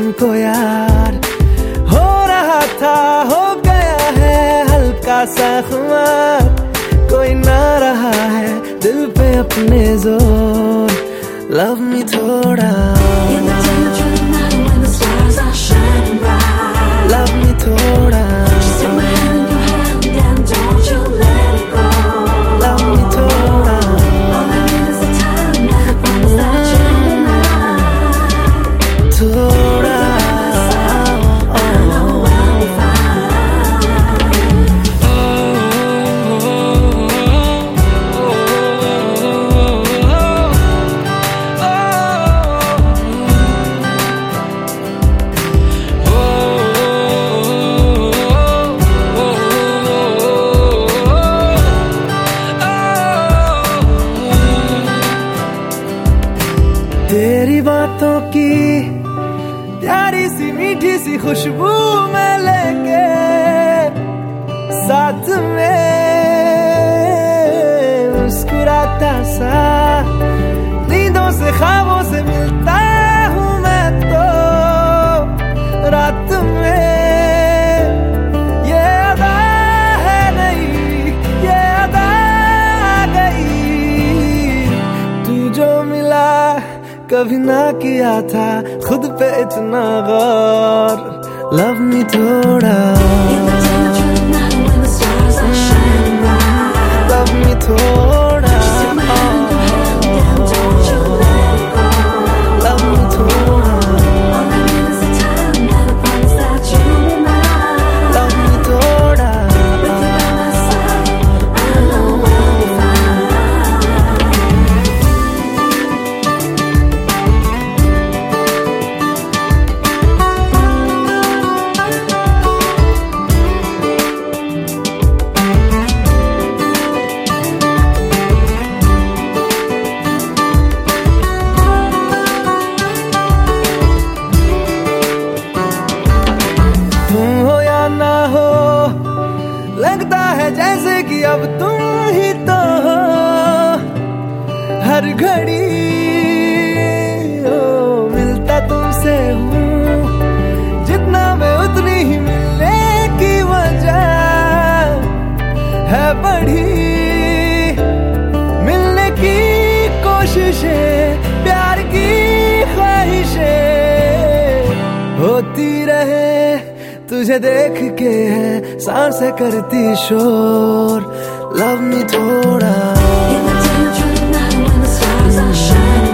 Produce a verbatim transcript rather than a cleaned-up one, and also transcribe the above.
तुमको यार। हो रहा था हो गया है हल्का सा खुमार, कोई ना रहा है दिल पे अपने जोर। लव मी थोड़ा, love me थोड़ा, just take my hand in your hand and don't you let it go. Love me थोड़ा, all I need is the time and the promise that you'll be mine. थोड़ा, I know I'll be तेरी बातों की प्यारी सी मीठी सी खुशबू में लेके साथ में मुस्कुराता सा, नींदों से ख्वाबों से मिलता हूँ मैं तो रात में। ये अदा है नहीं ये अदा आ गई, तू जो मिला कभी ना किया था खुद पे इतना गौर। लव मी थोड़ा, लव मी थोड़ा, लव मी थोड़ा, लव मी थोड़ा। लगता है जैसे कि अब तुम ही तो हो हर घड़ी, ओ मिलता तुमसे हूँ जितना मैं उतनी ही मिलने की वजह है बढ़ी। मिलने की कोशिशें प्यार की ख्वाहिशें होती रहे, तुझे देख के है सांसें करती शोर। लव मी थोड़ा,